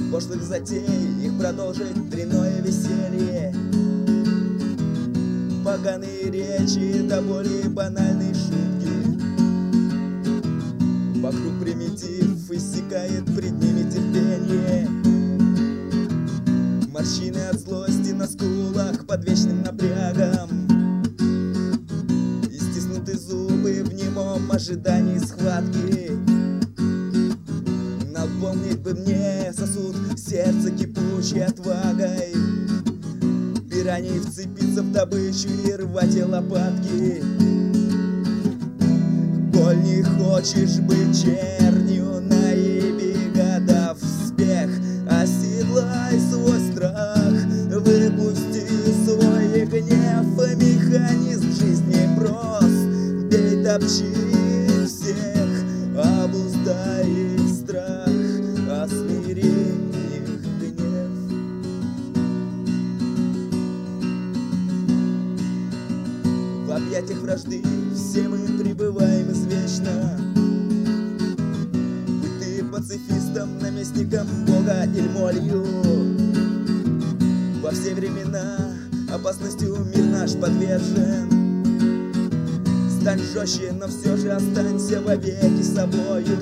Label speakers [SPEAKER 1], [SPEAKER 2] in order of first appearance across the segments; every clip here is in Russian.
[SPEAKER 1] пошлых затей, их продолжит дрянное веселье. Поганые речи, до боли банальные шутки. Вокруг примитив, иссякает пред ними терпение. Морщины от злости на скулах под вечным напрягом. И стиснуты зубы в немом ожидании схватки. Наполнить бы мне сосуд сердце кипучей отвагой. Пираньей вцепиться в добычу и рвать ей лопатки. Коль не хочешь быть чернью, наеби года вспех. Оседлай свой страх, выпусти свой гнев. Механизм жизни прост, бей, топчи всех. Обуздай их страх, осмири их гнев. В объятиях вражды все мы пребываем извечно. Будь ты пацифистом, наместником Бога или молью. Во все времена опасностью мир наш подвержен. Стань жестче, но все же останься вовеки собою.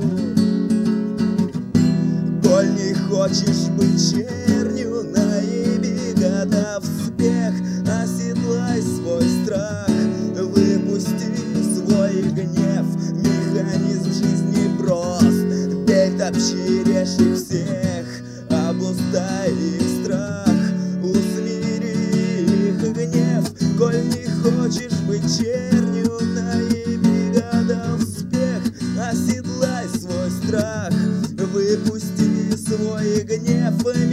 [SPEAKER 1] Коль не хочешь быть чернью, наеби года вспех. Оседлай свой страх, выпусти свой гнев. Механизм жизни прост, бей, топчи, режь их всех. Обуздай их страх, усмири их гнев. Коль не хочешь быть чернью, наеби года вспех. Оседлай свой страх, выпусти свой гнев.